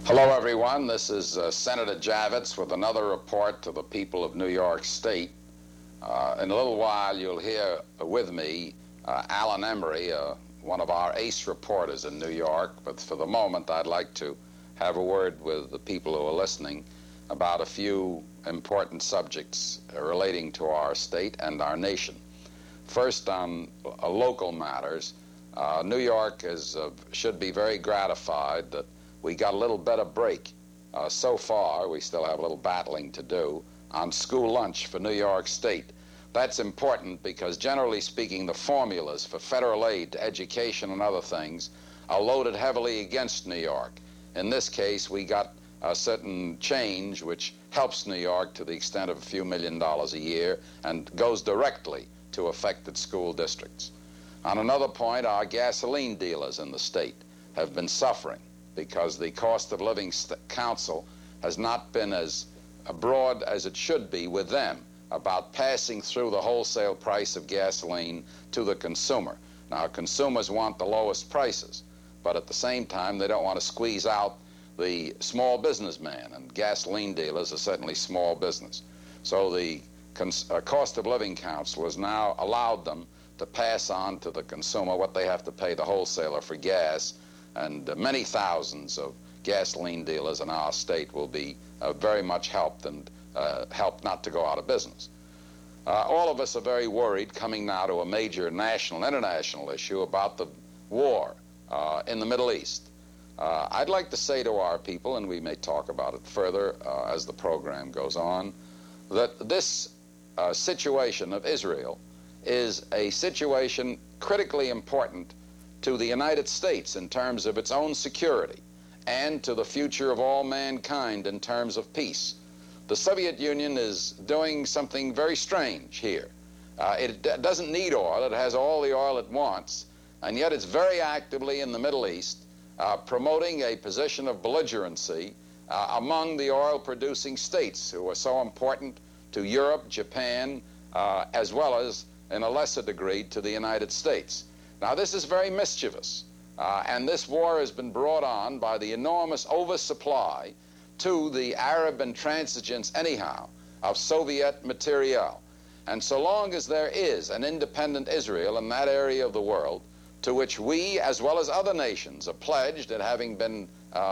Hello, everyone. This is Senator Javits with another report to the people of New York State. In a little while, you'll hear with me Alan Emery, one of our ace reporters in New York. But for the moment, I'd like to have a word with the people who are listening about a few important subjects relating to our state and our nation. First, on local matters, New York should be very gratified that we got a little better break. So far, we still have a little battling to do on school lunch for New York State. That's important because, generally speaking, the formulas for federal aid to education and other things are loaded heavily against New York. In this case, we got a certain change which helps New York to the extent of a few $1 million a year and goes directly to affected school districts. On another point, our gasoline dealers in the state have been suffering because the cost of living council has not been as broad as it should be with them about passing through the wholesale price of gasoline to the consumer. Now, consumers want the lowest prices, but at the same time, they don't want to squeeze out the small businessman, and gasoline dealers are certainly small business. So the cost of living council has now allowed them to pass on to the consumer what they have to pay the wholesaler for gas, and many thousands of gasoline dealers in our state will be very much helped and helped not to go out of business. All of us are very worried coming now to a major national, international issue about the war in the Middle East. I'd like to say to our people, and we may talk about it further as the program goes on, that this situation of Israel is a situation critically important to the United States in terms of its own security and to the future of all mankind in terms of peace. The Soviet Union is doing something very strange here. It doesn't need oil. It has all the oil it wants, and yet it's very actively in the Middle East promoting a position of belligerency among the oil-producing states who are so important to Europe, Japan, as well as, in a lesser degree, to the United States. Now, this is very mischievous, and this war has been brought on by the enormous oversupply to the Arab intransigence, anyhow, of Soviet materiel. And so long as there is an independent Israel in that area of the world, to which we, as well as other nations, are pledged, it having been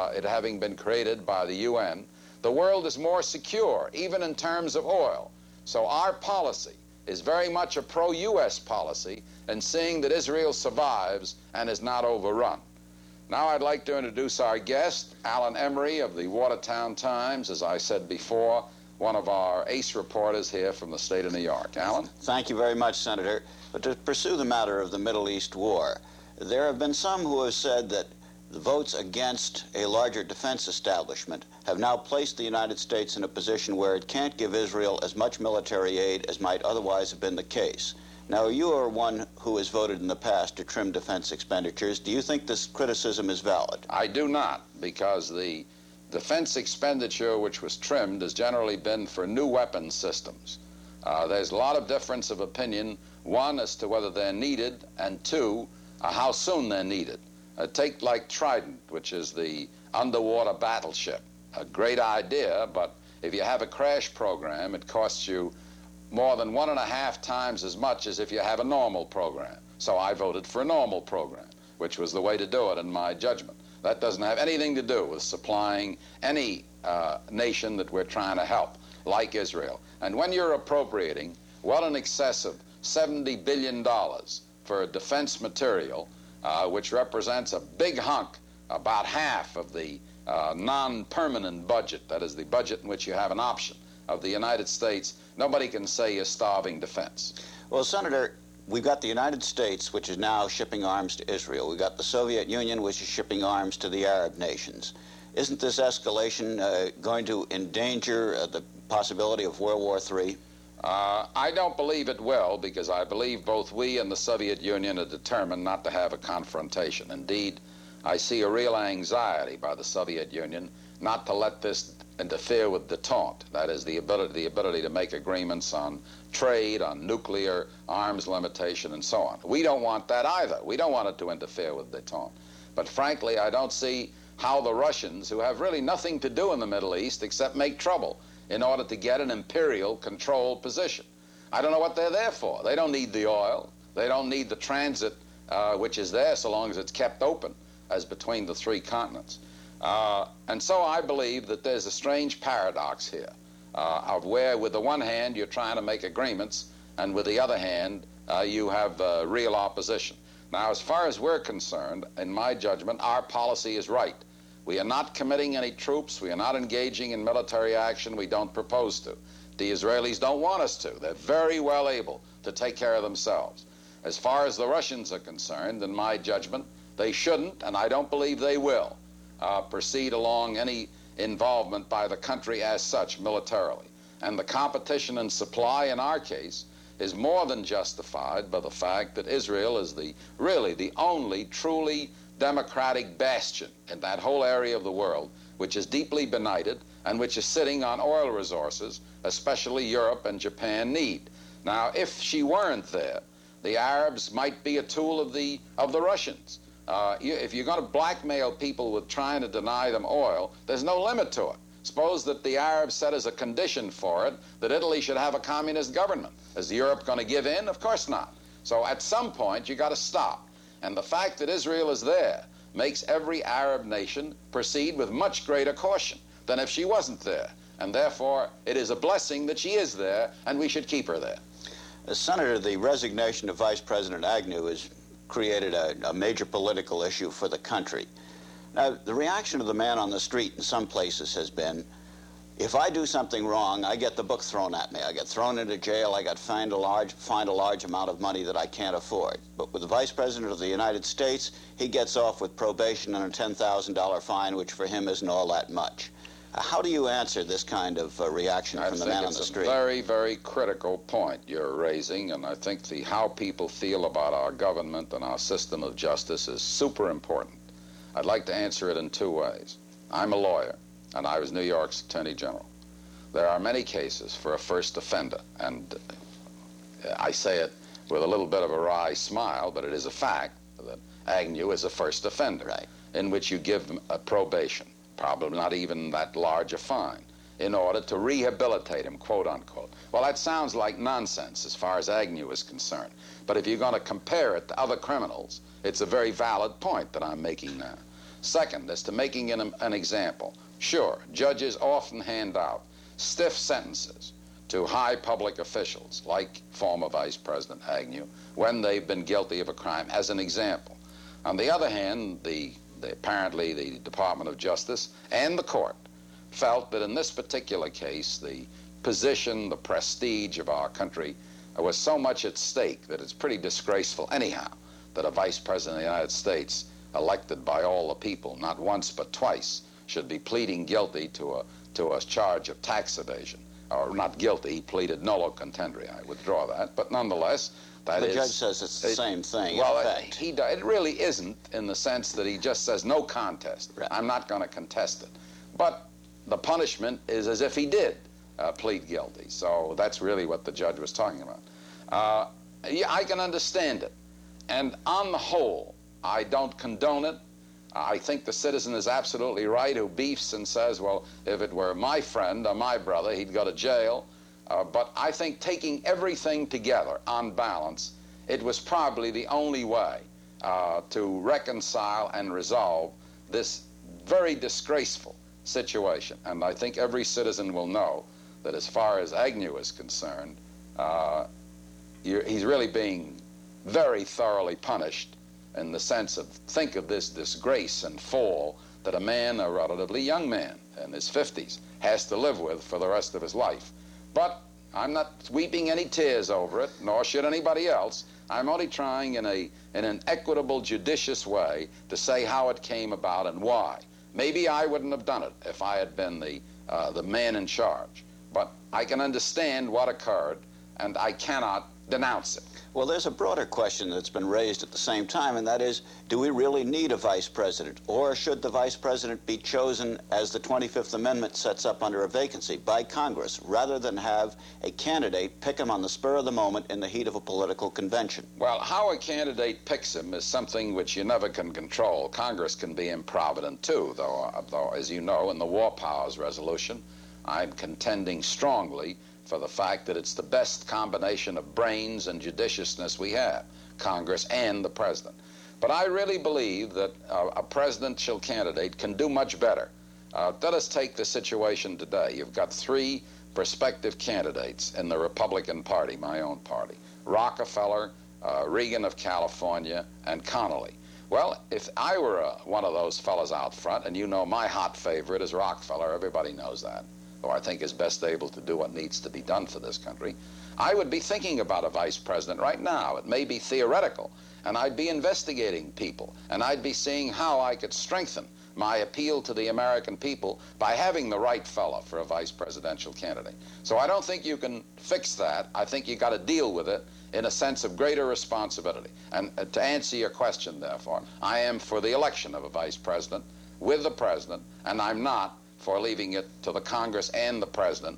created by the UN, the world is more secure, even in terms of oil. So our policy is very much a pro-U.S. policy in seeing that Israel survives and is not overrun. Now I'd like to introduce our guest, Alan Emery of the Watertown Times, as I said before, one of our ace reporters here from the state of New York. Alan? Thank you very much, Senator. But to pursue the matter of the Middle East war, there have been some who have said that the votes against a larger defense establishment have now placed the United States in a position where it can't give Israel as much military aid as might otherwise have been the case. Now, you are one who has voted in the past to trim defense expenditures. Do you think this criticism is valid? I do not, because the defense expenditure which was trimmed has generally been for new weapon systems. There's a lot of difference of opinion, one, as to whether they're needed, and two, how soon they're needed. Take like Trident, which is the underwater battleship. A great idea, but if you have a crash program, it costs you more than 1.5 times as much as if you have a normal program. So I voted for a normal program, which was the way to do it in my judgment. That doesn't have anything to do with supplying any nation that we're trying to help, like Israel. And when you're appropriating well in excess of $70 billion for defense material, which represents a big hunk, about half of the non-permanent budget, that is the budget in which you have an option of the United States, nobody can say you're starving defense. Well, Senator, we've got the United States, which is now shipping arms to Israel. We've got the Soviet Union, which is shipping arms to the Arab nations. Isn't this escalation going to endanger the possibility of World War III? I don't believe it will, because I believe both we and the Soviet Union are determined not to have a confrontation. Indeed, I see a real anxiety by the Soviet Union not to let this interfere with détente. That is, the ability to make agreements on trade, on nuclear arms limitation, and so on. We don't want that either. We don't want it to interfere with détente. But frankly, I don't see how the Russians, who have really nothing to do in the Middle East except make trouble in order to get an imperial control position. I don't know what they're there for. They don't need the oil. They don't need the transit, which is there so long as it's kept open as between the three continents. And so I believe that there's a strange paradox here of where, with the one hand, you're trying to make agreements, and with the other hand, you have real opposition. Now, as far as we're concerned, in my judgment, our policy is right. We are not committing any troops. We are not engaging in military action. We don't propose to. The Israelis don't want us to. They're very well able to take care of themselves. As far as the Russians are concerned, in my judgment, they shouldn't, and I don't believe they will, proceed along any involvement by the country as such militarily. And the competition and supply in our case is more than justified by the fact that Israel is really the only truly democratic bastion in that whole area of the world, which is deeply benighted and which is sitting on oil resources, especially Europe and Japan need. Now, if she weren't there, the Arabs might be a tool of the Russians. If you're going to blackmail people with trying to deny them oil, there's no limit to it. Suppose that the Arabs set as a condition for it that Italy should have a communist government. Is Europe going to give in? Of course not. So at some point, you got to stop. And the fact that Israel is there makes every Arab nation proceed with much greater caution than if she wasn't there. And therefore, it is a blessing that she is there, and we should keep her there. Senator, the resignation of Vice President Agnew has created a major political issue for the country. Now, the reaction of the man on the street in some places has been, if I do something wrong, I get the book thrown at me. I get thrown into jail. I get fined a large amount of money that I can't afford. But with the Vice President of the United States, he gets off with probation and a $10,000 fine, which for him isn't all that much. How do you answer this kind of reaction from the man on the street? It's a very, very critical point you're raising, and I think how people feel about our government and our system of justice is super important. I'd like to answer it in two ways. I'm a lawyer, and I was New York's Attorney General. There are many cases for a first offender, and I say it with a little bit of a wry smile, but it is a fact that Agnew is a first offender, right, in which you give him a probation, probably not even that large a fine, in order to rehabilitate him, quote unquote. Well, that sounds like nonsense as far as Agnew is concerned. But if you're going to compare it to other criminals, it's a very valid point that I'm making now. Second, as to making an example, sure, judges often hand out stiff sentences to high public officials, like former Vice President Agnew, when they've been guilty of a crime, as an example. On the other hand, apparently the Department of Justice and the court felt that in this particular case, the position, the prestige of our country was so much at stake that it's pretty disgraceful anyhow that a Vice President of the United States, elected by all the people, not once but twice, should be pleading guilty to a charge of tax evasion. Or not guilty, he pleaded nolo contendere. I withdraw that, but nonetheless, the judge says it's the same thing. Well, it really isn't, in the sense that he just says no contest. Right. I'm not going to contest it. But the punishment is as if he did plead guilty. So that's really what the judge was talking about. Yeah, I can understand it. And on the whole, I don't condone it. I think the citizen is absolutely right who beefs and says, well, if it were my friend or my brother, he'd go to jail. But I think taking everything together on balance, it was probably the only way to reconcile and resolve this very disgraceful situation. And I think every citizen will know that as far as Agnew is concerned, he's really being very thoroughly punished in the sense of, think of this disgrace and fall that a man, a relatively young man in his 50s, has to live with for the rest of his life. But I'm not weeping any tears over it, nor should anybody else. I'm only trying in an equitable, judicious way to say how it came about and why. Maybe I wouldn't have done it if I had been the man in charge. But I can understand what occurred, and I cannot denounce it. Well, there's a broader question that's been raised at the same time, and that is, do we really need a vice president? Or should the vice president be chosen, as the 25th Amendment sets up, under a vacancy by Congress, rather than have a candidate pick him on the spur of the moment in the heat of a political convention? Well, how a candidate picks him is something which you never can control. Congress can be improvident, too, though as you know, in the War Powers Resolution, I'm contending strongly for the fact that it's the best combination of brains and judiciousness we have, Congress and the president. But I really believe that a presidential candidate can do much better. Let us take the situation today. You've got three prospective candidates in the Republican Party, my own party: Rockefeller, Reagan of California, and Connally. Well, if I were one of those fellows out front, and you know my hot favorite is Rockefeller, everybody knows that, or I think is best able to do what needs to be done for this country, I would be thinking about a vice president right now. It may be theoretical, and I'd be investigating people, and I'd be seeing how I could strengthen my appeal to the American people by having the right fellow for a vice presidential candidate. So I don't think you can fix that. I think you got to deal with it in a sense of greater responsibility. And to answer your question, therefore, I am for the election of a vice president with the president, and I'm not for leaving it to the Congress and the president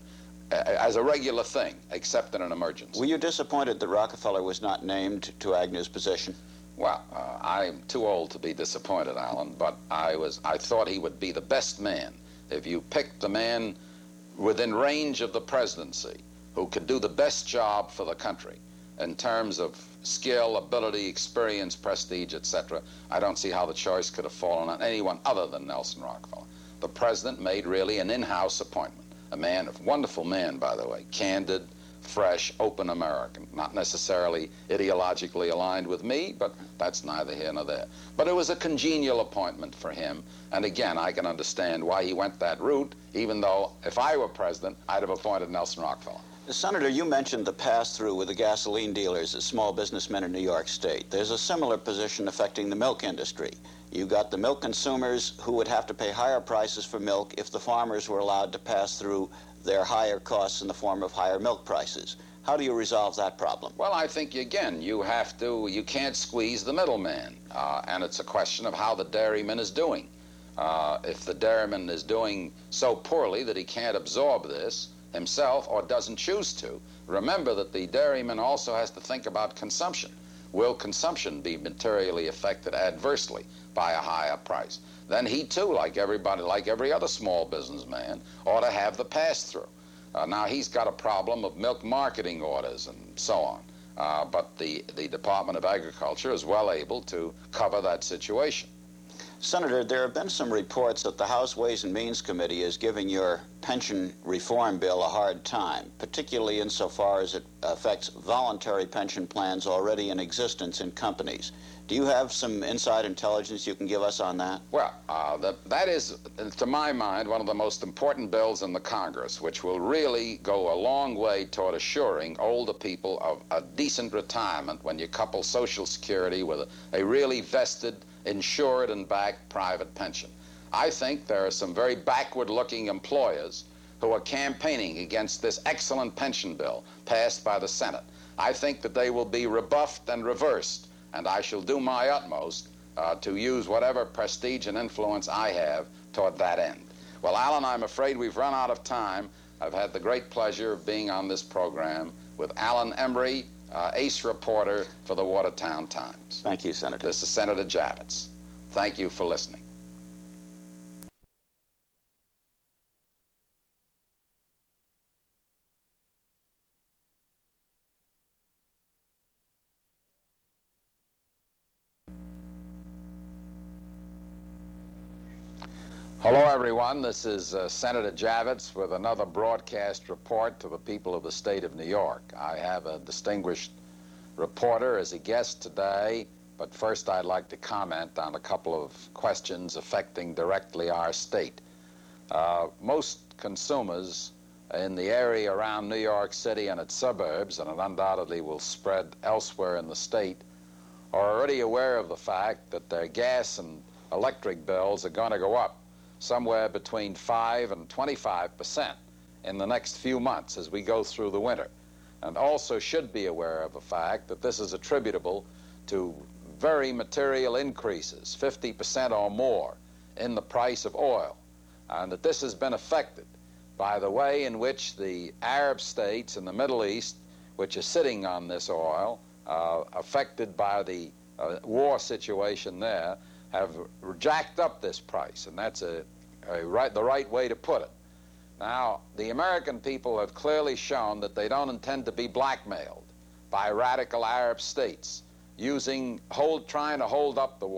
as a regular thing, except in an emergency. Were you disappointed that Rockefeller was not named to Agnew's position? Well, I'm too old to be disappointed, Alan, but I thought he would be the best man. If you picked the man within range of the presidency who could do the best job for the country in terms of skill, ability, experience, prestige, etc., I don't see how the choice could have fallen on anyone other than Nelson Rockefeller. The president made really an in-house appointment. A man, a wonderful man, by the way, candid, fresh, open American, not necessarily ideologically aligned with me, but that's neither here nor there. But it was a congenial appointment for him, and again, I can understand why he went that route, even though if I were president, I'd have appointed Nelson Rockefeller. Senator, you mentioned the pass-through with the gasoline dealers as small businessmen in New York State. There's a similar position affecting the milk industry. You got the milk consumers who would have to pay higher prices for milk if the farmers were allowed to pass through their higher costs in the form of higher milk prices. How do you resolve that problem? Well, I think, again, you can't squeeze the middleman, and it's a question of how the dairyman is doing. If the dairyman is doing so poorly that he can't absorb this himself or doesn't choose to, remember that the dairyman also has to think about consumption. Will consumption be materially affected adversely by a higher price? Then he too, like everybody, like every other small businessman, ought to have the pass-through. Now he's got a problem of milk marketing orders and so on, but the Department of Agriculture is well able to cover that situation. Senator, there have been some reports that the House Ways and Means Committee is giving your pension reform bill a hard time, particularly insofar as it affects voluntary pension plans already in existence in companies. Do you have some inside intelligence you can give us on that? Well, that is, to my mind, one of the most important bills in the Congress, which will really go a long way toward assuring older people of a decent retirement when you couple Social Security with a really vested, insured and backed private pension. I think there are some very backward-looking employers who are campaigning against this excellent pension bill passed by the Senate. I think that they will be rebuffed and reversed, and I shall do my utmost to use whatever prestige and influence I have toward that end. Well, Alan, I'm afraid we've run out of time. I've had the great pleasure of being on this program with Alan Emery, ace reporter for the Watertown Times. Thank you, Senator. This is Senator Javits. Thank you for listening. Hello, everyone. This is Senator Javits with another broadcast report to the people of the state of New York. I have a distinguished reporter as a guest today, but first I'd like to comment on a couple of questions affecting directly our state. Most consumers in the area around New York City and its suburbs, and it undoubtedly will spread elsewhere in the state, are already aware of the fact that their gas and electric bills are going to go up somewhere between 5 and 25% in the next few months as we go through the winter. and also should be aware of the fact that this is attributable to very material increases, 50% or more, in the price of oil, and that this has been affected by the way in which the Arab states in the Middle East, which are sitting on this oil, affected by the war situation there, have jacked up this price, and that's the right way to put it. Now, the American people have clearly shown that they don't intend to be blackmailed by radical Arab states trying to hold up the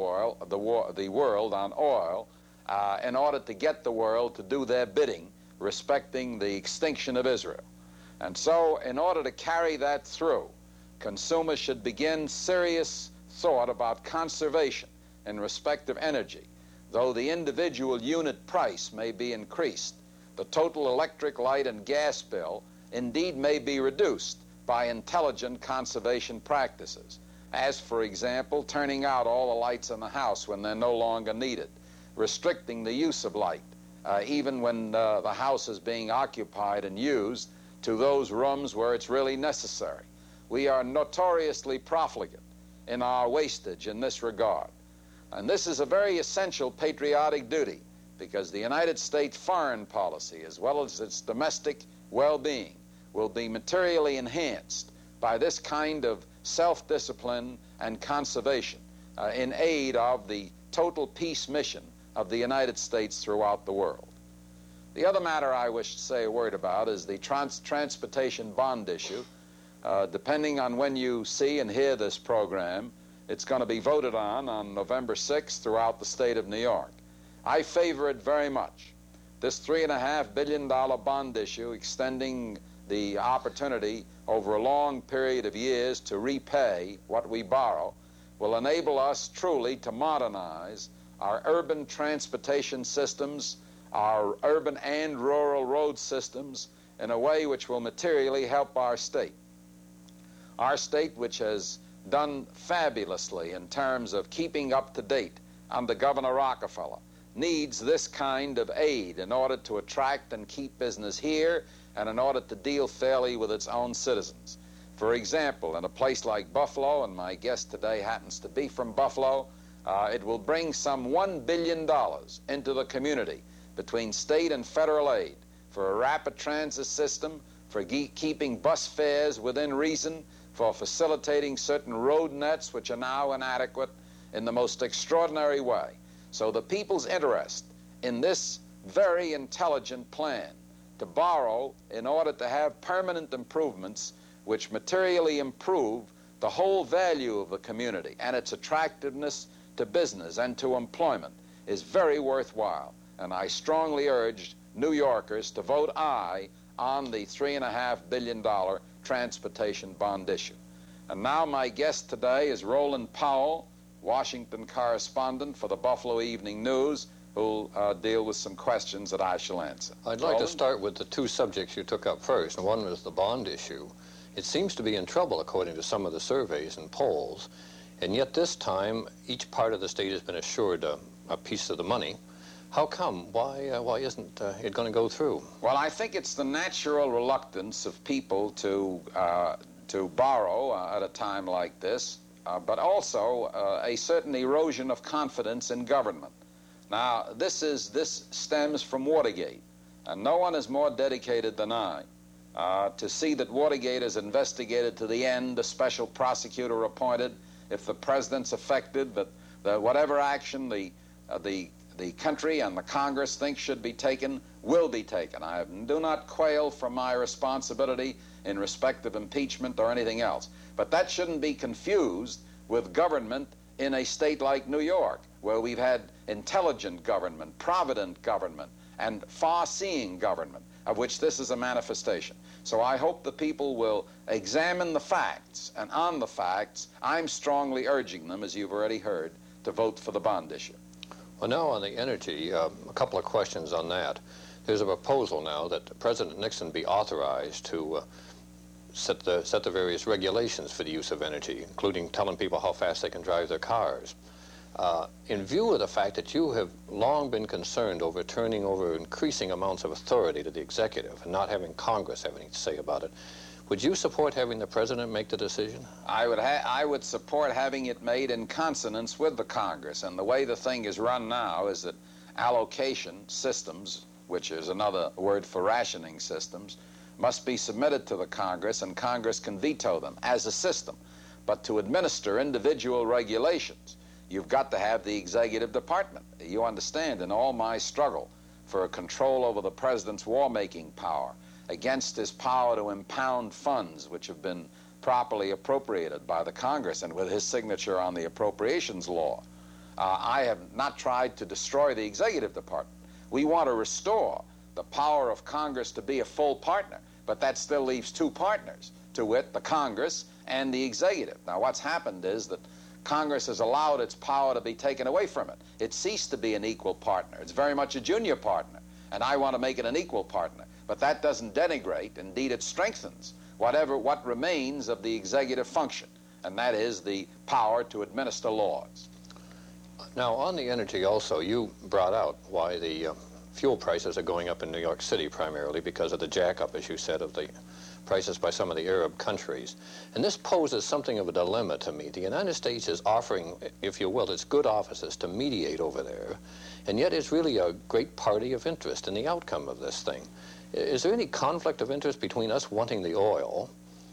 world on oil in order to get the world to do their bidding respecting the extinction of Israel. And so, in order to carry that through, consumers should begin serious thought about conservation in respect of energy. Though the individual unit price may be increased, the total electric, light, and gas bill indeed may be reduced by intelligent conservation practices, as, for example, turning out all the lights in the house when they're no longer needed, restricting the use of light, even when the house is being occupied and used, to those rooms where it's really necessary. We are notoriously profligate in our wastage in this regard. And this is a very essential patriotic duty, because the United States foreign policy, as well as its domestic well-being, will be materially enhanced by this kind of self-discipline and conservation in aid of the total peace mission of the United States throughout the world. The other matter I wish to say a word about is the transportation bond issue. Depending on when you see and hear this program, it's going to be voted on November 6th throughout the state of New York. I favor it very much. This $3.5 billion bond issue, extending the opportunity over a long period of years to repay what we borrow, will enable us truly to modernize our urban transportation systems, our urban and rural road systems, in a way which will materially help our state. Our state, which has done fabulously in terms of keeping up to date under Governor Rockefeller, needs this kind of aid in order to attract and keep business here and in order to deal fairly with its own citizens. For example, in a place like Buffalo, and my guest today happens to be from Buffalo, it will bring some $1 billion into the community between state and federal aid for a rapid transit system, for keeping bus fares within reason, for facilitating certain road nets which are now inadequate in the most extraordinary way. So the people's interest in this very intelligent plan to borrow in order to have permanent improvements which materially improve the whole value of the community and its attractiveness to business and to employment is very worthwhile. And I strongly urge New Yorkers to vote aye on the $3.5 billion transportation bond issue. And now my guest today is Roland Powell, Washington correspondent for the Buffalo Evening News, who'll deal with some questions that I shall answer. I'd like to start with the two subjects you took up first. One was the bond issue. It seems to be in trouble, according to some of the surveys and polls, and yet this time each part of the state has been assured a piece of the money. How come? Why isn't it going to go through? Well, I think it's the natural reluctance of people to borrow at a time like this, but also a certain erosion of confidence in government. Now, this stems from Watergate, and no one is more dedicated than I to see that Watergate is investigated to the end, a special prosecutor appointed. If the president's affected, that whatever action the country and the Congress think should be taken will be taken. I do not quail from my responsibility in respect of impeachment or anything else. But that shouldn't be confused with government in a state like New York, where we've had intelligent government, provident government, and far-seeing government, of which this is a manifestation. So I hope the people will examine the facts, and on the facts, I'm strongly urging them, as you've already heard, to vote for the bond issue. Well, now on the energy, a couple of questions on that. There's a proposal now that President Nixon be authorized to set the various regulations for the use of energy, including telling people how fast they can drive their cars. In view of the fact that you have long been concerned over turning over increasing amounts of authority to the executive and not having Congress have anything to say about it, Would you support having the president make the decision? I would support having it made in consonance with the Congress. And the way the thing is run now is that allocation systems, which is another word for rationing systems, must be submitted to the Congress, and Congress can veto them as a system. But to administer individual regulations, you've got to have the executive department. You understand, in all my struggle for control over the president's war-making power, against his power to impound funds which have been properly appropriated by the Congress and with his signature on the appropriations law, I have not tried to destroy the executive department. We want to restore the power of Congress to be a full partner, but that still leaves two partners, to wit, the Congress and the executive. Now, what's happened is that Congress has allowed its power to be taken away from it. It ceased to be an equal partner. It's very much a junior partner, and I want to make it an equal partner. But that doesn't denigrate, indeed it strengthens what remains of the executive function, and that is the power to administer laws. Now, on the energy also, you brought out why the fuel prices are going up in New York City primarily because of the jack-up, as you said, of the prices by some of the Arab countries. And this poses something of a dilemma to me. The United States is offering, if you will, its good offices to mediate over there, and yet it's really a great party of interest in the outcome of this thing. Is there any conflict of interest between us wanting the oil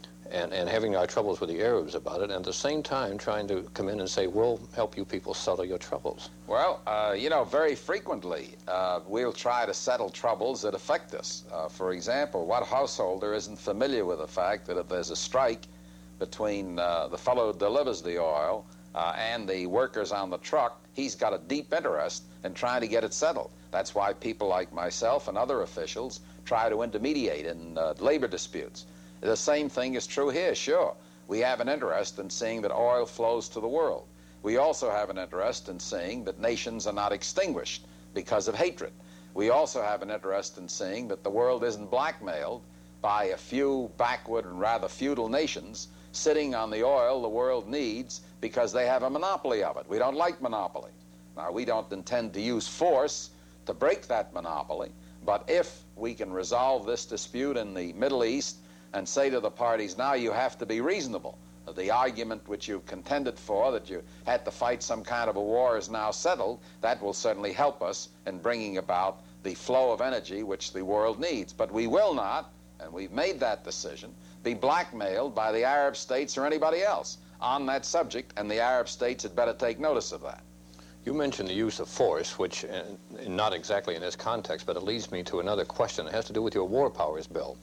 and having our troubles with the Arabs about it, and at the same time trying to come in and say, we'll help you people settle your troubles? Well, you know, very frequently we'll try to settle troubles that affect us. For example, what householder isn't familiar with the fact that if there's a strike between the fellow who delivers the oil and the workers on the truck, he's got a deep interest in trying to get it settled. That's why people like myself and other officials try to intermediate in labor disputes. The same thing is true here, sure. We have an interest in seeing that oil flows to the world. We also have an interest in seeing that nations are not extinguished because of hatred. We also have an interest in seeing that the world isn't blackmailed by a few backward and rather feudal nations sitting on the oil the world needs because they have a monopoly of it. We don't like monopoly. Now, we don't intend to use force to break that monopoly, but if we can resolve this dispute in the Middle East and say to the parties, now you have to be reasonable. The argument which you contended for, that you had to fight some kind of a war, is now settled. That will certainly help us in bringing about the flow of energy which the world needs. But we will not, and we've made that decision, be blackmailed by the Arab states or anybody else on that subject, and the Arab states had better take notice of that. You mentioned the use of force, which, not exactly in this context, but it leads me to another question. It has to do with your War Powers Bill,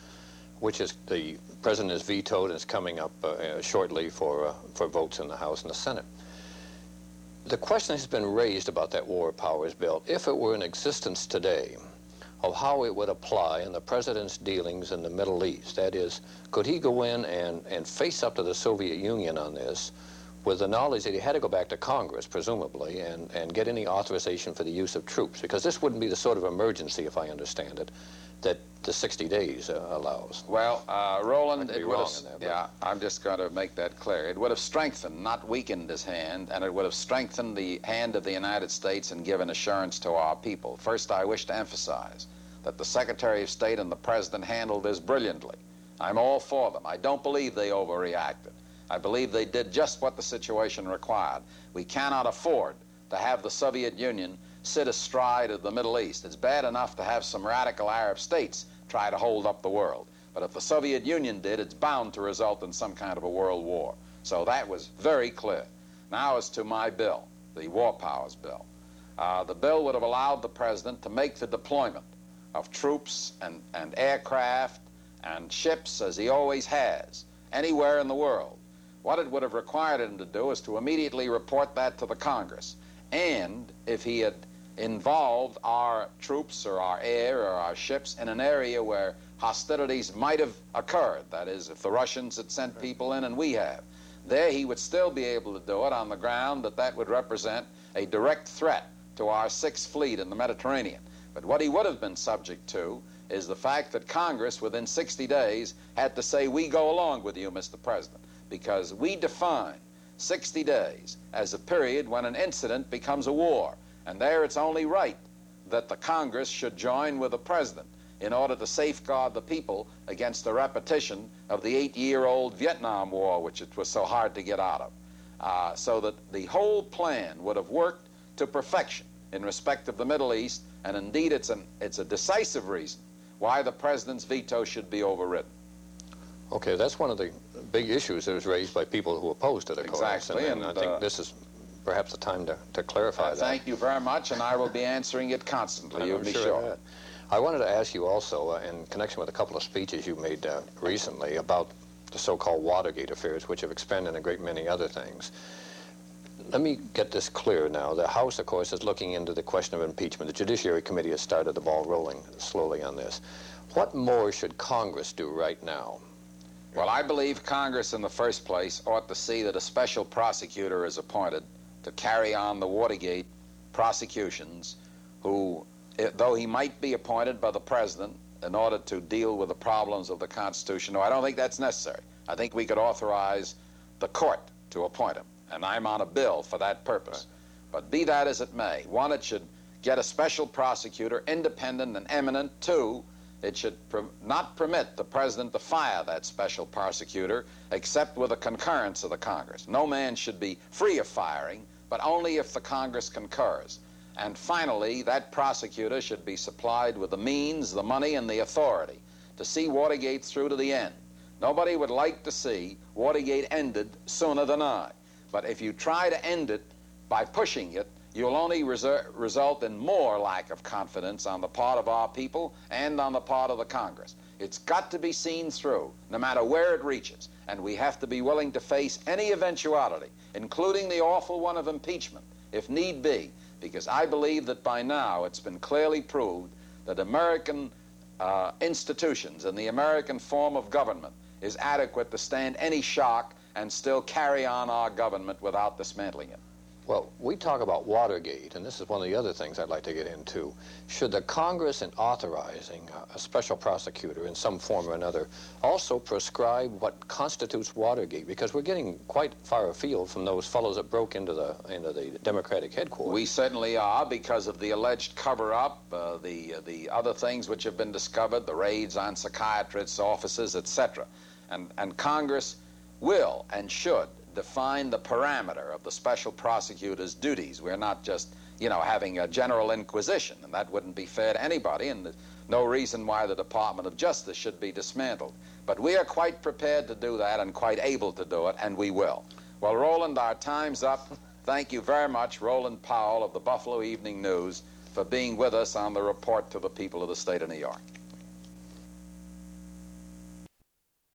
which is the president has vetoed and is coming up shortly for votes in the House and the Senate. The question has been raised about that War Powers Bill, if it were in existence today, of how it would apply in the president's dealings in the Middle East. That is, could he go in and face up to the Soviet Union on this with the knowledge that he had to go back to Congress, presumably, and get any authorization for the use of troops? Because this wouldn't be the sort of emergency, if I understand it, that the 60 days allows. Well, Roland, it would have, yeah, I'm just going to make that clear. It would have strengthened, not weakened his hand, and it would have strengthened the hand of the United States and given assurance to our people. First, I wish to emphasize that the Secretary of State and the President handled this brilliantly. I'm all for them. I don't believe they overreacted. I believe they did just what the situation required. We cannot afford to have the Soviet Union sit astride of the Middle East. It's bad enough to have some radical Arab states try to hold up the world. But if the Soviet Union did, it's bound to result in some kind of a world war. So that was very clear. Now as to my bill, the War Powers Bill. The bill would have allowed the President to make the deployment of troops and aircraft and ships, as he always has, anywhere in the world. What it would have required him to do is to immediately report that to the Congress. And if he had involved our troops or our air or our ships in an area where hostilities might have occurred, that is, if the Russians had sent people in and we have, there he would still be able to do it on the ground that that would represent a direct threat to our Sixth Fleet in the Mediterranean. But what he would have been subject to is the fact that Congress, within 60 days, had to say, we go along with you, Mr. President, because we define 60 days as a period when an incident becomes a war. And there it's only right that the Congress should join with the President in order to safeguard the people against the repetition of the 8-year-old Vietnam War, which it was so hard to get out of. So that the whole plan would have worked to perfection in respect of the Middle East, and indeed it's a decisive reason why the president's veto should be overridden. Okay, that's one of the big issues that was raised by people who opposed it, of course. Exactly. And I think this is perhaps the time to clarify that. Thank you very much, and I will be answering it constantly, you may be sure. I wanted to ask you also, in connection with a couple of speeches you made recently about the so-called Watergate affairs, which have expanded into a great many other things. Let me get this clear now. The House, of course, is looking into the question of impeachment. The Judiciary Committee has started the ball rolling slowly on this. What more should Congress do right now? Well, I believe Congress, in the first place, ought to see that a special prosecutor is appointed to carry on the Watergate prosecutions, who, though he might be appointed by the president in order to deal with the problems of the Constitution, no, I don't think that's necessary. I think we could authorize the court to appoint him, and I'm on a bill for that purpose. But be that as it may, one, it should get a special prosecutor, independent and eminent. Two, it should not permit the president to fire that special prosecutor except with the concurrence of the Congress. No man should be free of firing, but only if the Congress concurs. And finally, that prosecutor should be supplied with the means, the money, and the authority to see Watergate through to the end. Nobody would like to see Watergate ended sooner than I. But if you try to end it by pushing it, you'll only result in more lack of confidence on the part of our people and on the part of the Congress. It's got to be seen through, no matter where it reaches. And we have to be willing to face any eventuality, including the awful one of impeachment, if need be, because I believe that by now it's been clearly proved that American institutions and the American form of government is adequate to stand any shock and still carry on our government without dismantling it. Well, we talk about Watergate, and this is one of the other things I'd like to get into. Should the Congress, in authorizing a special prosecutor in some form or another, also prescribe what constitutes Watergate? Because we're getting quite far afield from those fellows that broke into the Democratic headquarters. We certainly are, because of the alleged cover-up, the other things which have been discovered, the raids on psychiatrists' offices, etc. And Congress will and should define the parameter of the special prosecutor's duties. We're not just, having a general inquisition, and that wouldn't be fair to anybody, and there's no reason why the Department of Justice should be dismantled. But we are quite prepared to do that and quite able to do it, and we will. Well, Roland, our time's up. Thank you very much, Roland Powell of the Buffalo Evening News, for being with us on the report to the people of the state of New York.